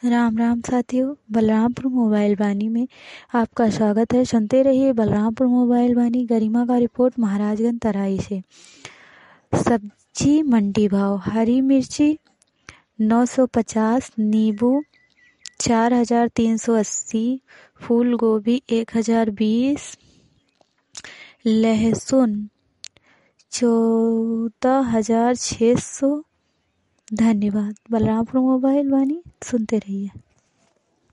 राम राम साथियों, बलरामपुर मोबाइल वाणी में आपका स्वागत है। सुनते रहिए बलरामपुर मोबाइल वाणी। गरिमा का रिपोर्ट महाराजगंज तराई से। सब्जी मंडी भाव: हरी मिर्ची 950, नींबू 4380, फूल गोभी 1020, लहसुन 14600। धन्यवाद। बलरामपुर मोबाइल वाणी सुनते रहिए।